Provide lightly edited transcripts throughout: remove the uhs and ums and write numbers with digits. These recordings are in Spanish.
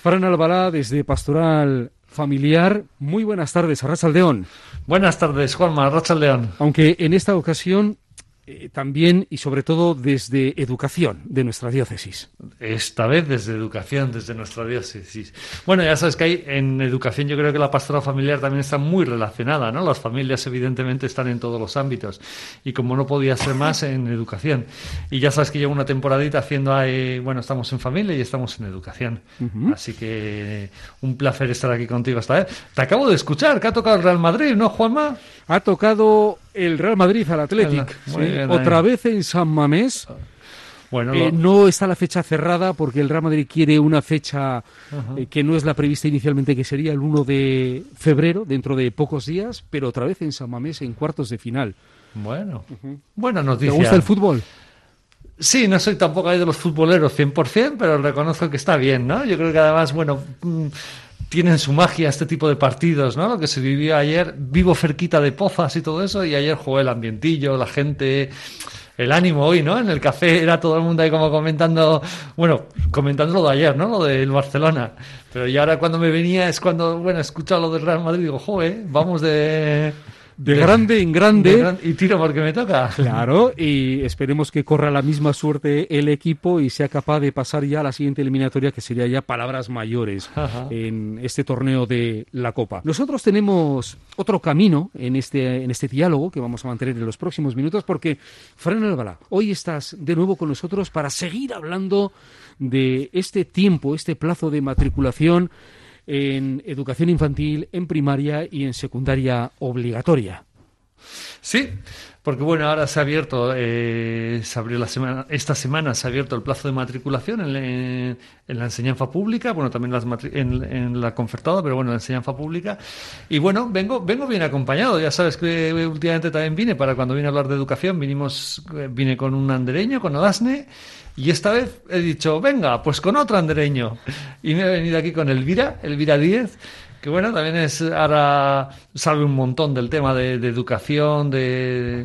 Fran Albalá, desde Pastoral Familiar. Muy buenas tardes, Arratsaldeon. Buenas tardes, Juanma, Arratsaldeon. Aunque en esta ocasión también y sobre todo desde educación de nuestra diócesis. Esta vez desde educación, desde nuestra diócesis. Bueno, ya sabes que hay en educación, yo creo que la pastoral familiar también está muy relacionada, ¿no? Las familias evidentemente están en todos los ámbitos y como no podía ser más en educación. Y ya sabes que llevo una temporadita haciendo ahí, bueno, estamos en familia y estamos en educación. Así que un placer estar aquí contigo esta vez. Te acabo de escuchar que ha tocado el Real Madrid, ¿no, Juanma? Ha tocado el Real Madrid al Athletic, otra vez en San Mamés. Bueno, no está la fecha cerrada porque el Real Madrid quiere una fecha que no es la prevista inicialmente, que sería el 1 de febrero, dentro de pocos días, pero otra vez en San Mamés en cuartos de final. Bueno, buena noticia. ¿Te gusta el fútbol? Sí, no soy tampoco ahí de los futboleros 100%, pero reconozco que está bien, ¿no? Yo creo que además, bueno, tienen su magia este tipo de partidos, ¿no? Lo que se vivió ayer, vivo cerquita de Pozas y todo eso, y ayer jugué el ambientillo, la gente, el ánimo hoy, ¿no? En el café era todo el mundo ahí como comentando, bueno, comentando lo de ayer, ¿no? Lo del Barcelona. Pero ya ahora cuando me venía es cuando, bueno, he escuchado lo del Real Madrid y digo, joder, vamos de grande en grande. Y tiro porque me toca. Claro, y esperemos que corra la misma suerte el equipo y sea capaz de pasar ya a la siguiente eliminatoria, que sería ya palabras mayores en este torneo de la Copa. Nosotros tenemos otro camino en este diálogo que vamos a mantener en los próximos minutos, porque, Fran Albalá, hoy estás de nuevo con nosotros para seguir hablando de este tiempo, este plazo de matriculación en educación infantil, en primaria y en secundaria obligatoria. Sí, porque bueno, ahora se ha abierto, se abrió esta semana se ha abierto el plazo de matriculación en la enseñanza pública, bueno, también en la concertada, pero bueno, en la enseñanza pública. Y bueno, vengo bien acompañado. Ya sabes que últimamente también vine, para cuando vine a hablar de educación, vine con un andereño, con Odasne. Y esta vez he dicho, venga, pues con otro andereño. Y me he venido aquí con Elvira Díez, que bueno, también ahora sabe un montón del tema de educación, de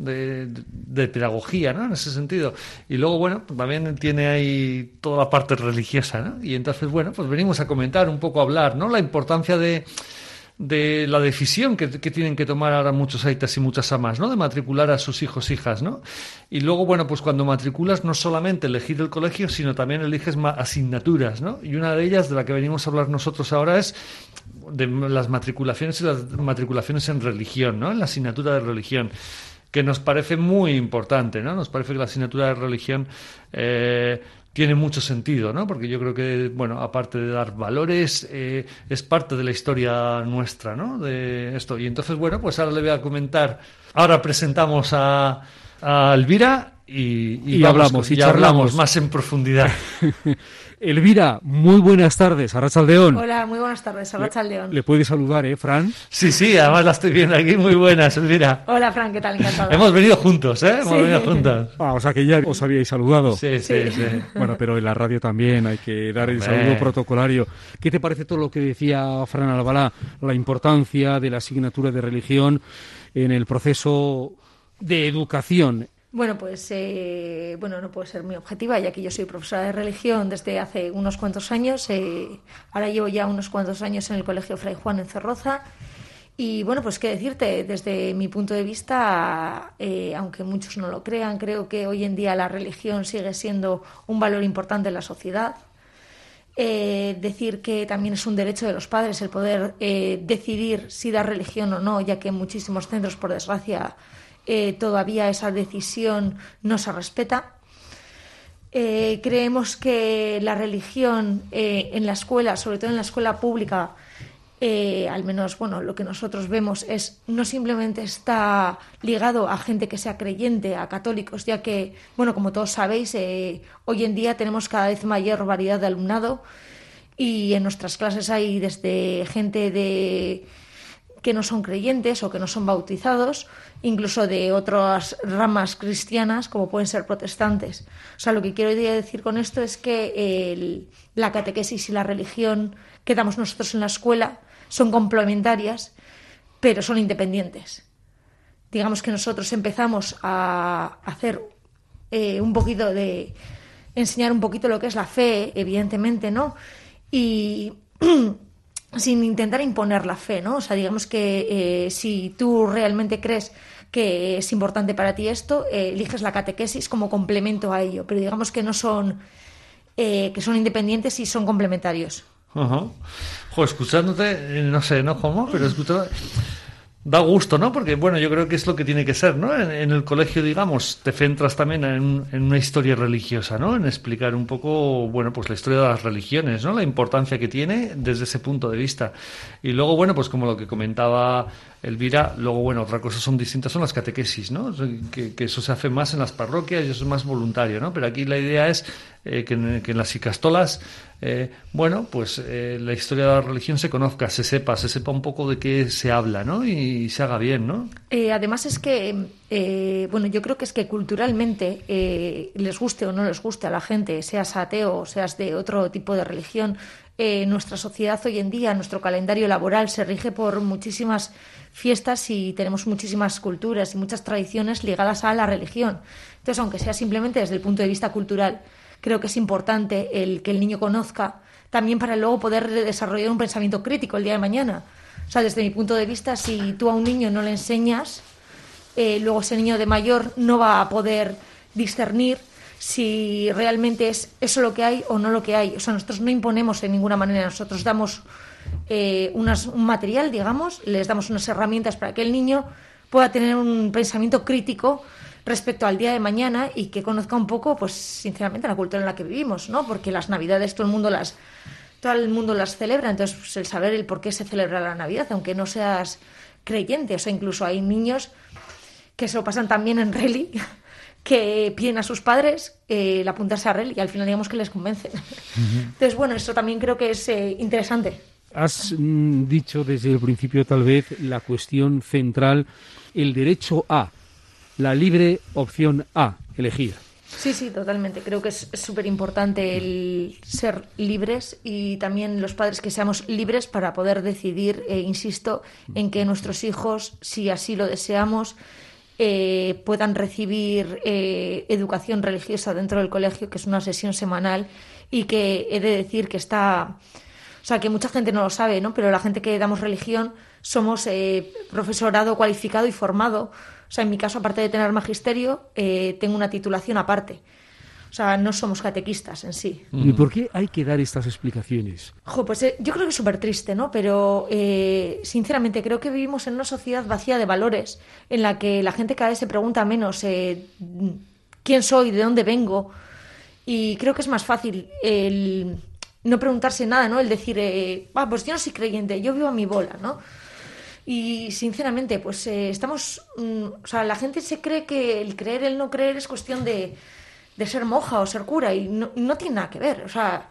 pedagogía, ¿no? En ese sentido. Y luego, bueno, también tiene ahí toda la parte religiosa, ¿no? Y entonces, bueno, pues venimos a comentar un poco, a hablar, ¿no? La importancia de la decisión que tienen que tomar ahora muchos aitas y muchas amas, ¿no? De matricular a sus hijos, hijas, ¿no? Y luego, bueno, pues cuando matriculas no solamente elegir el colegio, sino también eliges asignaturas, ¿no? Y una de ellas, de la que venimos a hablar nosotros ahora, es de las matriculaciones y las matriculaciones en religión, ¿no? En la asignatura de religión, que nos parece muy importante, ¿no? Nos parece que la asignatura de religión tiene mucho sentido, ¿no? Porque yo creo que, bueno, aparte de dar valores, es parte de la historia nuestra, ¿no? De esto. Y entonces, bueno, pues ahora le voy a comentar. Ahora presentamos a Elvira y hablamos y charlamos más en profundidad. Elvira, muy buenas tardes, Arratsaldeon. Hola, muy buenas tardes, Arratsaldeon. Le puede saludar, Fran? Sí, además la estoy viendo aquí, muy buenas, Elvira. Hola, Fran, ¿qué tal? Encantada. Hemos venido juntos, Hemos venido juntos. O sea que ya os habíais saludado. Sí. Bueno, pero en la radio también hay que dar el saludo protocolario. ¿Qué te parece todo lo que decía Fran Albalá? La importancia de la asignatura de religión en el proceso de educación. Bueno, pues no puedo ser muy objetiva, ya que yo soy profesora de religión desde hace unos cuantos años. Ahora llevo ya unos cuantos años en el Colegio Fray Juan en Zorroza. Y bueno, pues qué decirte, desde mi punto de vista, aunque muchos no lo crean, creo que hoy en día la religión sigue siendo un valor importante en la sociedad. Decir que también es un derecho de los padres el poder decidir si dar religión o no, ya que en muchísimos centros, por desgracia, todavía esa decisión no se respeta. Creemos que la religión en la escuela, sobre todo en la escuela pública, al menos lo que nosotros vemos es no simplemente está ligado a gente que sea creyente, a católicos, ya que, como todos sabéis, hoy en día tenemos cada vez mayor variedad de alumnado y en nuestras clases hay desde gente que no son creyentes o que no son bautizados, incluso de otras ramas cristianas como pueden ser protestantes. O sea, lo que quiero decir con esto es que la catequesis y la religión que damos nosotros en la escuela son complementarias, pero son independientes. Digamos que nosotros empezamos a hacer un poquito de enseñar un poquito lo que es la fe, evidentemente, ¿no? y sin intentar imponer la fe, ¿no? O sea, digamos que si tú realmente crees que es importante para ti esto, eliges la catequesis como complemento a ello, pero digamos que no son que son independientes y son complementarios. Uh-huh. Jo, escuchándote, no sé, ¿no, Juanma? Pero escuchándote da gusto, ¿no? Porque, bueno, yo creo que es lo que tiene que ser, ¿no? En el colegio, digamos, te centras también en una historia religiosa, ¿no? En explicar un poco, bueno, pues la historia de las religiones, ¿no? La importancia que tiene desde ese punto de vista. Y luego, bueno, pues como lo que comentaba Elvira, luego, bueno, otra cosa distintas son las catequesis, ¿no? Que eso se hace más en las parroquias y eso es más voluntario, ¿no? Pero aquí la idea es que en las icastolas, bueno, pues la historia de la religión se conozca, se sepa un poco de qué se habla, ¿no? Y se haga bien, ¿no? Además es que, bueno, yo creo que es que culturalmente, les guste o no les guste a la gente, seas ateo o seas de otro tipo de religión, nuestra sociedad hoy en día, nuestro calendario laboral se rige por muchísimas fiestas y tenemos muchísimas culturas y muchas tradiciones ligadas a la religión. Entonces, aunque sea simplemente desde el punto de vista cultural, creo que es importante que el niño conozca también para luego poder desarrollar un pensamiento crítico el día de mañana. O sea, desde mi punto de vista, si tú a un niño no le enseñas, luego ese niño de mayor no va a poder discernir si realmente es eso lo que hay o no lo que hay. O sea, nosotros no imponemos en ninguna manera, nosotros damos un material, digamos, les damos unas herramientas para que el niño pueda tener un pensamiento crítico respecto al día de mañana y que conozca un poco, pues sinceramente, la cultura en la que vivimos, ¿no? Porque las Navidades todo el mundo las celebra, entonces pues, el saber el por qué se celebra la Navidad, aunque no seas creyente, o sea, incluso hay niños que se lo pasan también en reli, que piden a sus padres el apuntarse a reli y al final digamos que les convencen. Uh-huh. Entonces, bueno, eso también creo que es interesante. Has dicho desde el principio tal vez la cuestión central, el derecho a, la libre opción a elegir. Sí, totalmente. Creo que es súper importante el ser libres y también los padres que seamos libres para poder decidir, insisto, en que nuestros hijos, si así lo deseamos, puedan recibir educación religiosa dentro del colegio, que es una sesión semanal y que he de decir que está... O sea, que mucha gente no lo sabe, ¿no? Pero la gente que damos religión somos profesorado cualificado y formado. O sea, en mi caso, aparte de tener magisterio, tengo una titulación aparte. O sea, no somos catequistas en sí. ¿Y por qué hay que dar estas explicaciones? Pues yo creo que es súper triste, ¿no? Pero, sinceramente, creo que vivimos en una sociedad vacía de valores, en la que la gente cada vez se pregunta menos quién soy, de dónde vengo. Y creo que es más fácil el no preguntarse nada, ¿no? El decir, pues yo no soy creyente, yo vivo a mi bola, ¿no? Y sinceramente, pues estamos... o sea, la gente se cree que el creer, el no creer es cuestión de ser monja o ser cura y no tiene nada que ver. O sea,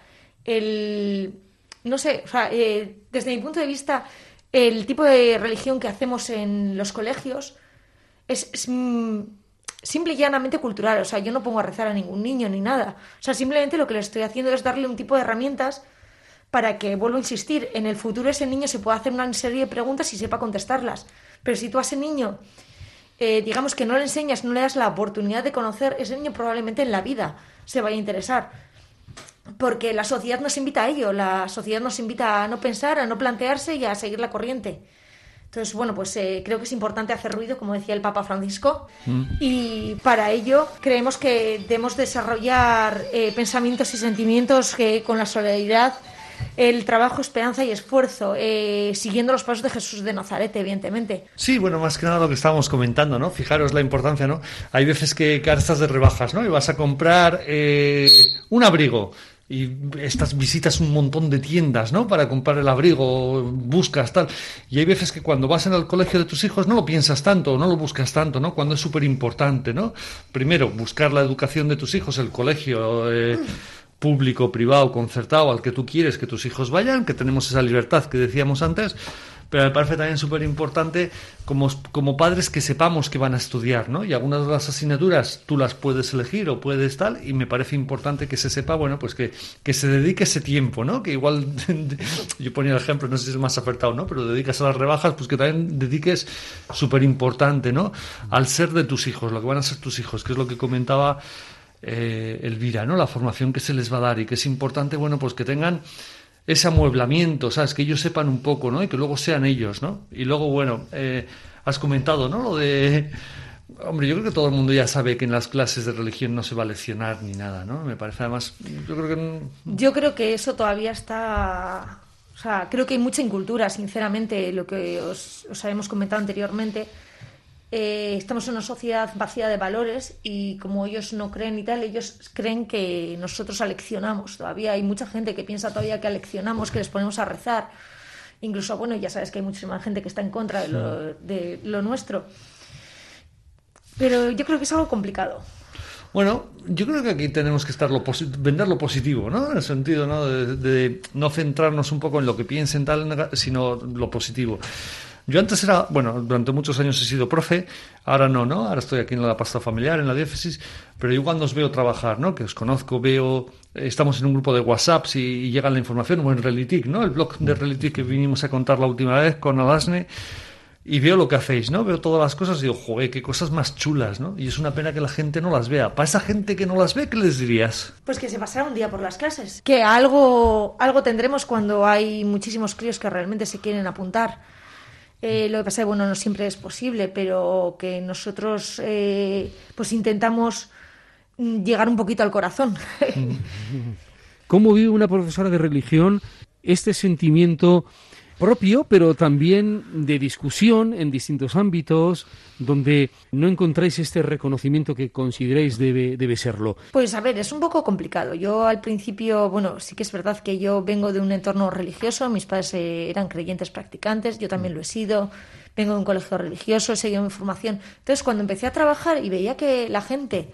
no sé, o sea, desde mi punto de vista, el tipo de religión que hacemos en los colegios es simple y llanamente cultural. O sea, yo no pongo a rezar a ningún niño ni nada. O sea, simplemente lo que le estoy haciendo es darle un tipo de herramientas para que, vuelvo a insistir, en el futuro ese niño se pueda hacer una serie de preguntas y sepa contestarlas. Pero si tú a ese niño, digamos que no le enseñas, no le das la oportunidad de conocer, ese niño probablemente en la vida se vaya a interesar. Porque la sociedad nos invita a ello, la sociedad nos invita a no pensar, a no plantearse y a seguir la corriente. Entonces, bueno, pues creo que es importante hacer ruido, como decía el Papa Francisco, y para ello creemos que debemos desarrollar pensamientos y sentimientos que con la solidaridad, el trabajo, esperanza y esfuerzo, siguiendo los pasos de Jesús de Nazaret, evidentemente. Sí, bueno, más que nada lo que estábamos comentando, ¿no? Fijaros la importancia, ¿no? Hay veces que estás de rebajas, ¿no? Y vas a comprar un abrigo. Y visitas un montón de tiendas, ¿no? Para comprar el abrigo, buscas tal. Y hay veces que cuando vas en el colegio de tus hijos no lo piensas tanto, no lo buscas tanto, ¿no? Cuando es súper importante, ¿no? Primero, buscar la educación de tus hijos, el colegio público, privado, concertado, al que tú quieres que tus hijos vayan, que tenemos esa libertad que decíamos antes. Pero me parece también súper importante como padres que sepamos que van a estudiar, ¿no? Y algunas de las asignaturas tú las puedes elegir o puedes tal, y me parece importante que se sepa, bueno, pues que se dedique ese tiempo, ¿no? Que igual, yo ponía el ejemplo, no sé si es más acertado, ¿no? Pero dedicas a las rebajas, pues que también dediques súper importante, ¿no? Al ser de tus hijos, lo que van a ser tus hijos, que es lo que comentaba Elvira, ¿no? La formación que se les va a dar y que es importante, bueno, pues que tengan ese amueblamiento, ¿sabes? Que ellos sepan un poco, ¿no? Y que luego sean ellos, ¿no? Y luego, bueno, has comentado, ¿no? Lo de... Hombre, yo creo que todo el mundo ya sabe que en las clases de religión no se va a leccionar ni nada, ¿no? Me parece además... Yo creo que eso todavía está... O sea, creo que hay mucha incultura, sinceramente, lo que os habíamos comentado anteriormente. Estamos en una sociedad vacía de valores y como ellos no creen y tal, ellos creen que nosotros aleccionamos. Todavía hay mucha gente que piensa todavía que aleccionamos, que les ponemos a rezar. Incluso, bueno, ya sabes que hay muchísima gente que está en contra de lo nuestro. Pero yo creo que es algo complicado. Bueno, yo creo que aquí tenemos que estar vender lo positivo, ¿no? En el sentido, ¿no? De no centrarnos un poco en lo que piensen tal, sino lo positivo. Yo antes era, bueno, durante muchos años he sido profe, ahora no, ¿no? Ahora estoy aquí en la pastoral familiar, en la diócesis, pero yo cuando os veo trabajar, ¿no? Que os conozco, veo, estamos en un grupo de WhatsApp y llega la información, o en Relitic, ¿no? El blog de Relitic que vinimos a contar la última vez con Alasne, y veo lo que hacéis, ¿no? Veo todas las cosas y digo, joder, qué cosas más chulas, ¿no? Y es una pena que la gente no las vea. Para esa gente que no las ve, ¿qué les dirías? Pues que se pasara un día por las clases. Que algo tendremos cuando hay muchísimos críos que realmente se quieren apuntar. Lo que pasa es que, bueno, no siempre es posible, pero que nosotros pues intentamos llegar un poquito al corazón. ¿Cómo vive una profesora de religión este sentimiento propio, pero también de discusión en distintos ámbitos, donde no encontráis este reconocimiento que consideráis debe serlo? Pues a ver, es un poco complicado. Yo al principio, bueno, sí que es verdad que yo vengo de un entorno religioso, mis padres eran creyentes practicantes, yo también lo he sido, vengo de un colegio religioso, he seguido mi formación. Entonces, cuando empecé a trabajar y veía que la gente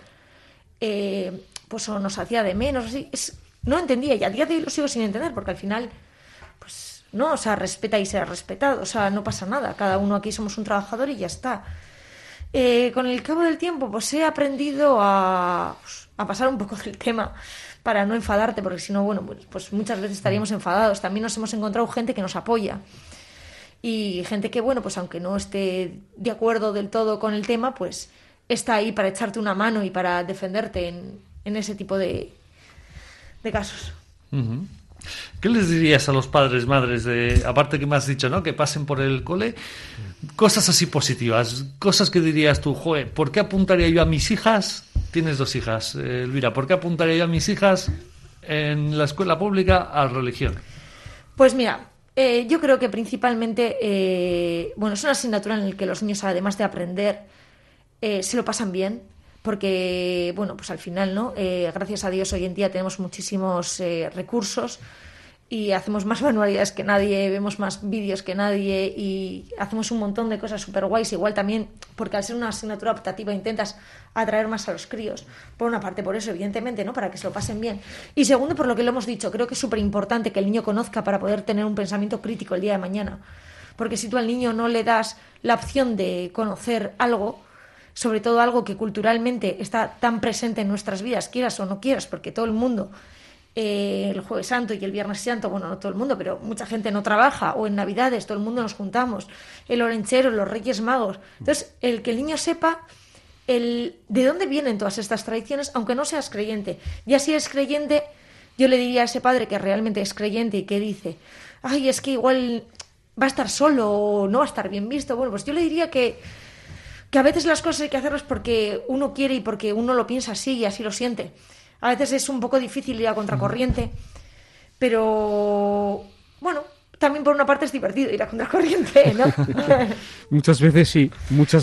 pues nos hacía de menos, así, no entendía, y a día de hoy lo sigo sin entender, porque al final... No, o sea, respeta y será respetado, o sea, no pasa nada, cada uno aquí somos un trabajador y ya está. Con el cabo del tiempo, pues he aprendido a pasar un poco del tema para no enfadarte, porque si no, bueno, pues muchas veces estaríamos enfadados. También nos hemos encontrado gente que nos apoya y gente que, bueno, pues aunque no esté de acuerdo del todo con el tema, pues está ahí para echarte una mano y para defenderte en ese tipo de casos. Uh-huh. ¿Qué les dirías a los padres, madres, aparte que me has dicho, ¿no? Que pasen por el cole? Cosas así positivas, cosas que dirías tú, joder, ¿por qué apuntaría yo a mis hijas? Tienes 2 hijas, Elvira, ¿por qué apuntaría yo a mis hijas en la escuela pública a religión? Pues mira, yo creo que principalmente, bueno, es una asignatura en la que los niños, además de aprender, se lo pasan bien. Porque, bueno, pues al final, ¿no? Gracias a Dios hoy en día tenemos muchísimos recursos y hacemos más manualidades que nadie, vemos más vídeos que nadie y hacemos un montón de cosas súper guays. Igual también, porque al ser una asignatura optativa intentas atraer más a los críos. Por una parte, por eso, evidentemente, ¿no? Para que se lo pasen bien. Y segundo, por lo que lo hemos dicho, creo que es súper importante que el niño conozca para poder tener un pensamiento crítico el día de mañana. Porque si tú al niño no le das la opción de conocer algo, sobre todo algo que culturalmente está tan presente en nuestras vidas, quieras o no quieras, porque todo el mundo, el Jueves Santo y el Viernes Santo, bueno, no todo el mundo, pero mucha gente no trabaja, o en Navidades todo el mundo nos juntamos, el Olenchero, los Reyes Magos. Entonces, el que el niño sepa de dónde vienen todas estas tradiciones, aunque no seas creyente. Ya si eres creyente, yo le diría a ese padre que realmente es creyente y que dice, ay, es que igual va a estar solo o no va a estar bien visto. Bueno, pues yo le diría que a veces las cosas hay que hacerlas porque uno quiere y porque uno lo piensa así y así lo siente. A veces es un poco difícil ir a contracorriente, pero bueno, también por una parte es divertido ir a contracorriente, ¿no? Muchas veces sí.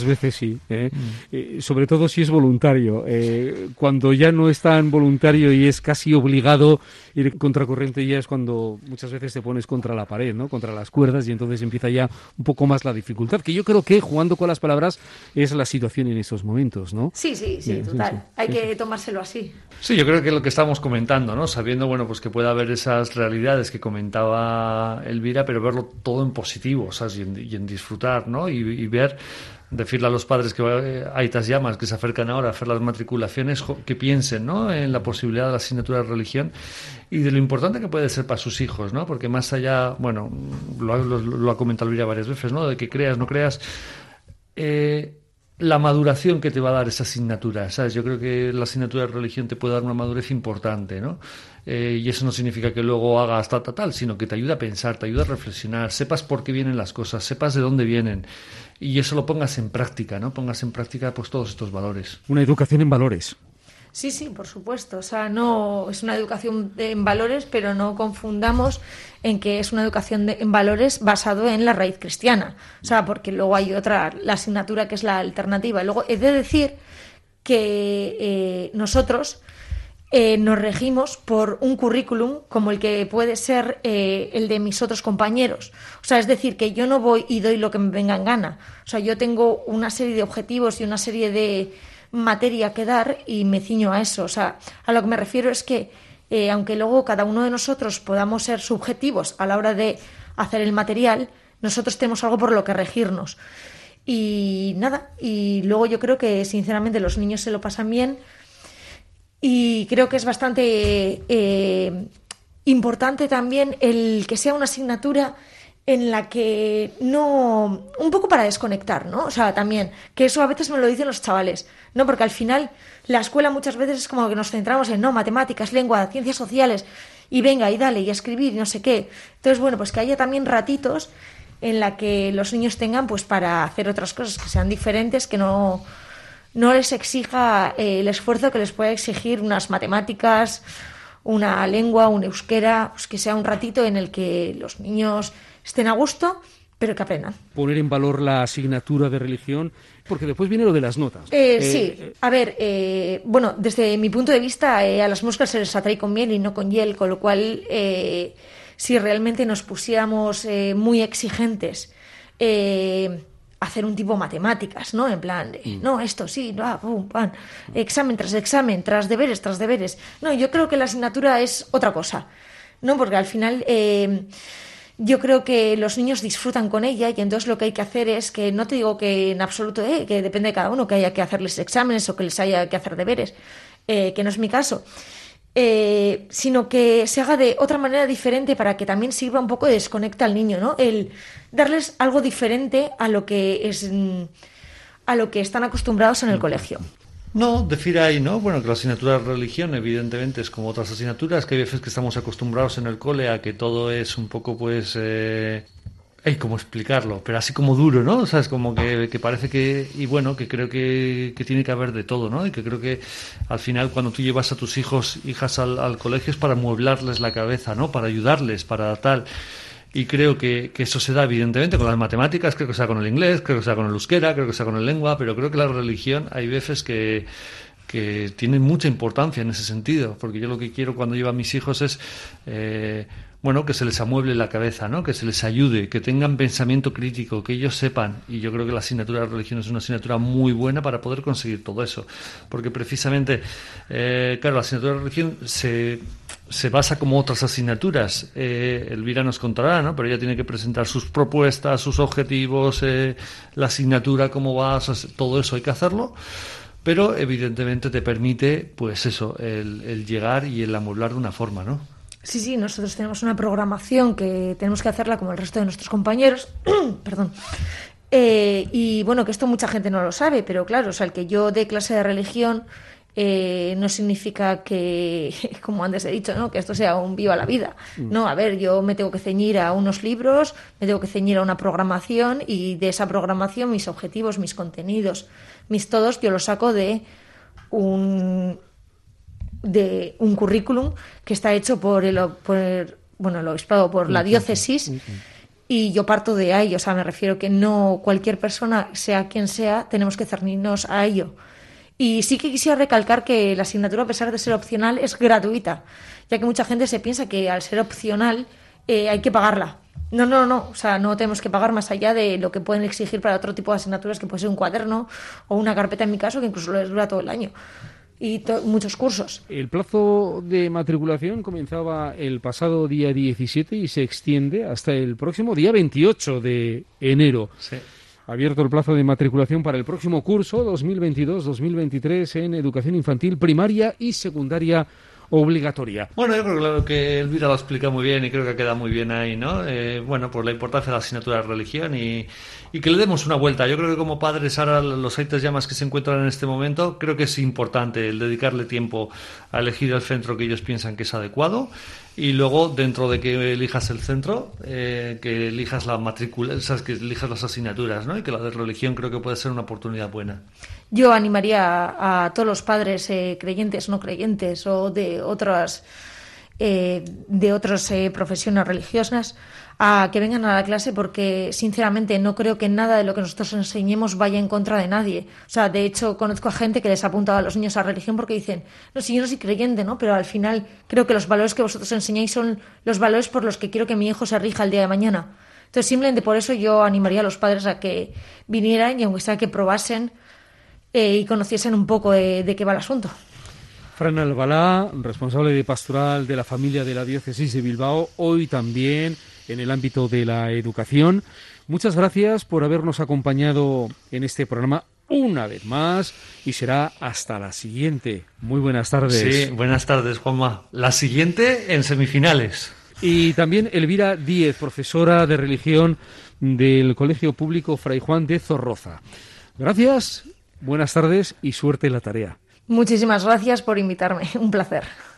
Sobre todo si es voluntario. Cuando ya no es tan voluntario y es casi obligado ir contracorriente, ya es cuando muchas veces te pones contra la pared, ¿no? Contra las cuerdas, y entonces empieza ya un poco más la dificultad, que yo creo que, jugando con las palabras, es la situación en estos momentos, ¿no? Sí, total. Sí. Hay que tomárselo así. Sí, yo creo que es lo que estábamos comentando, ¿no? Sabiendo, bueno, pues que puede haber esas realidades que comentaba Elvira, pero verlo todo en positivo, ¿sabes? Y en disfrutar, ¿no? Y ver, decirle a los padres que hay estas llamas que se acercan ahora a hacer las matriculaciones, que piensen, ¿no? En la posibilidad de la asignatura de religión y de lo importante que puede ser para sus hijos, ¿no? Porque más allá, bueno, lo ha comentado Elvira varias veces, ¿no? De que creas, no creas, la maduración que te va a dar esa asignatura, ¿sabes? Yo creo que la asignatura de religión te puede dar una madurez importante, ¿no? Y eso no significa que luego hagas tal, sino que te ayuda a pensar, te ayuda a reflexionar, sepas por qué vienen las cosas, sepas de dónde vienen, y eso lo pongas en práctica, ¿no? Pongas en práctica pues todos estos valores. Una educación en valores. Sí, sí, por supuesto. O sea, no es una educación en valores, pero no confundamos en que es una educación en valores basado en la raíz cristiana. O sea, porque luego hay otra, la asignatura que es la alternativa. Luego he de decir que nosotros nos regimos por un currículum como el que puede ser el de mis otros compañeros. O sea, es decir, que yo no voy y doy lo que me venga en gana. O sea, yo tengo una serie de objetivos y una serie de materia que dar y me ciño a eso. O sea, a lo que me refiero es que aunque luego cada uno de nosotros podamos ser subjetivos a la hora de hacer el material, nosotros tenemos algo por lo que regirnos. Y nada, y luego yo creo que sinceramente los niños se lo pasan bien y creo que es bastante importante también el que sea una asignatura en la que no... un poco para desconectar, ¿no? O sea, también, que eso a veces me lo dicen los chavales, ¿no? Porque al final la escuela muchas veces es como que nos centramos en, no, matemáticas, lengua, ciencias sociales, y venga, y dale, y escribir, y no sé qué. Entonces, bueno, pues que haya también ratitos en la que los niños tengan, pues, para hacer otras cosas que sean diferentes, que no les exija el esfuerzo que les puede exigir unas matemáticas, una lengua, un euskera, pues que sea un ratito en el que los niños estén a gusto, pero que aprendan. Poner en valor la asignatura de religión, porque después viene lo de las notas. Sí, a ver, bueno, desde mi punto de vista, a las moscas se les atrae con miel y no con hiel, con lo cual, si realmente nos pusiéramos muy exigentes, hacer un tipo matemáticas, ¿no? En plan, no, esto sí, pum, pam, examen, tras deberes, tras deberes. No, yo creo que la asignatura es otra cosa, ¿no? Porque al final... yo creo que los niños disfrutan con ella y entonces lo que hay que hacer es que, no te digo que en absoluto, que depende de cada uno, que haya que hacerles exámenes o que les haya que hacer deberes, que no es mi caso, sino que se haga de otra manera diferente para que también sirva un poco de desconecta al niño, ¿no? El darles algo diferente a lo que están acostumbrados en el colegio. No, decir ahí, ¿no? Bueno, que la asignatura de religión evidentemente es como otras asignaturas, que hay veces que estamos acostumbrados en el cole a que todo es un poco, pues... ¿cómo explicarlo? Pero así como duro, ¿no? O sea, es como que parece que... Y bueno, que creo que tiene que haber de todo, ¿no? Y que creo que al final cuando tú llevas a tus hijas al colegio es para amueblarles la cabeza, ¿no? Para ayudarles, para tal... Y creo que eso se da evidentemente con las matemáticas, creo que sea con el inglés, creo que sea con el euskera, creo que sea con el lengua, pero creo que la religión hay veces que tiene mucha importancia en ese sentido, porque yo lo que quiero cuando llevo a mis hijos es bueno, que se les amueble la cabeza, ¿no? Que se les ayude, que tengan pensamiento crítico, que ellos sepan, y yo creo que la asignatura de religión es una asignatura muy buena para poder conseguir todo eso, porque precisamente claro, la asignatura de religión se basa como otras asignaturas. Elvira nos contará, ¿no? Pero ella tiene que presentar sus propuestas, sus objetivos, la asignatura, cómo va, todo eso hay que hacerlo, pero evidentemente te permite, pues eso, el llegar y el amueblar de una forma, ¿no? Sí, sí, nosotros tenemos una programación que tenemos que hacerla como el resto de nuestros compañeros, perdón. Y bueno, que esto mucha gente no lo sabe, pero claro, o sea, el que yo dé clase de religión no significa que, como antes he dicho, ¿no? Que esto sea un viva la vida. No, a ver, yo me tengo que ceñir a unos libros, me tengo que ceñir a una programación y de esa programación mis objetivos, mis contenidos, mis todos, yo los saco de un currículum que está hecho por el obispado, por la diócesis, y yo parto de ahí. O sea, me refiero que no cualquier persona, sea quien sea, tenemos que ceñirnos a ello. Y sí que quisiera recalcar que la asignatura, a pesar de ser opcional, es gratuita, ya que mucha gente se piensa que al ser opcional hay que pagarla. No, o sea, no tenemos que pagar más allá de lo que pueden exigir para otro tipo de asignaturas, que puede ser un cuaderno o una carpeta, en mi caso, que incluso les dura todo el año. Y muchos cursos. El plazo de matriculación comenzaba el pasado día 17 y se extiende hasta el próximo día 28 de enero. Sí. Abierto el plazo de matriculación para el próximo curso 2022-2023 en educación infantil, primaria y secundaria obligatoria. Bueno, yo creo que Elvira lo explica muy bien y creo que queda muy bien ahí, ¿no? Bueno, pues la importancia de la asignatura de religión y que le demos una vuelta. Yo creo que como padres ahora los aitas llamas que se encuentran en este momento, creo que es importante el dedicarle tiempo a elegir el centro que ellos piensan que es adecuado y luego dentro de que elijas el centro, que elijas la matrícula, o sea, que elijas las asignaturas, ¿no? Y que la de religión creo que puede ser una oportunidad buena. Yo animaría a todos los padres creyentes, no creyentes o de otras profesiones religiosas a que vengan a la clase porque sinceramente no creo que nada de lo que nosotros enseñemos vaya en contra de nadie. O sea, de hecho conozco a gente que les ha apuntado a los niños a religión porque dicen, no, si yo no soy creyente, ¿no? Pero al final creo que los valores que vosotros enseñáis son los valores por los que quiero que mi hijo se rija el día de mañana. Entonces simplemente por eso yo animaría a los padres a que vinieran y aunque sea que probasen y conociesen un poco de qué va el asunto. Fran Albalá, responsable de pastoral de la familia de la diócesis de Bilbao, hoy también en el ámbito de la educación. Muchas gracias por habernos acompañado en este programa una vez más y será hasta la siguiente. Muy buenas tardes. Sí, buenas tardes, Juanma. La siguiente en semifinales. Y también Elvira Díez, profesora de religión del Colegio Público Fray Juan de Zorroza. Gracias, buenas tardes y suerte en la tarea. Muchísimas gracias por invitarme. Un placer.